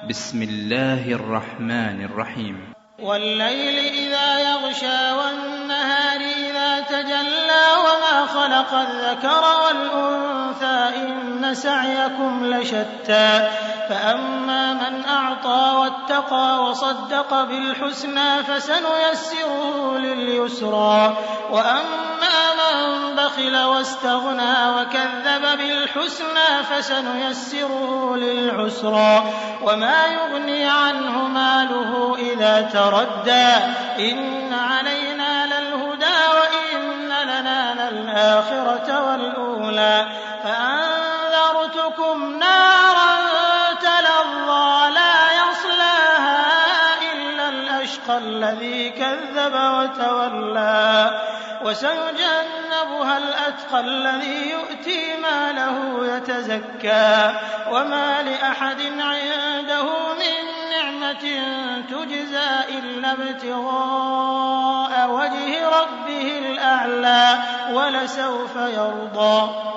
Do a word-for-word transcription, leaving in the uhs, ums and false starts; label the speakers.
Speaker 1: بسم الله الرحمن الرحيم.
Speaker 2: والليل إذا يغشى والنهار إذا تجلى وما خلق الذكر والأنثى إن سعيكم لشتى فأما من أعطى واتقى وصدق بالحسنى فسنيسره لليسرى وأما من بخل واستغنى وكذب بالحسنى فسنيسره للعسرى وما يغني عنه ماله إذا تردى إن علينا للهدى وإن لنا للآخرة والأولى فأنذرتكم نارا تلظى لا يصلاها إلا الأشقى الذي كذب وتولى وسيجنبها الأتقى الذي يؤتي ماله يتزكى وما لأحد عنده من نعمة تجزى إلا ابتغاء وجه ربه الأعلى ولسوف يرضى.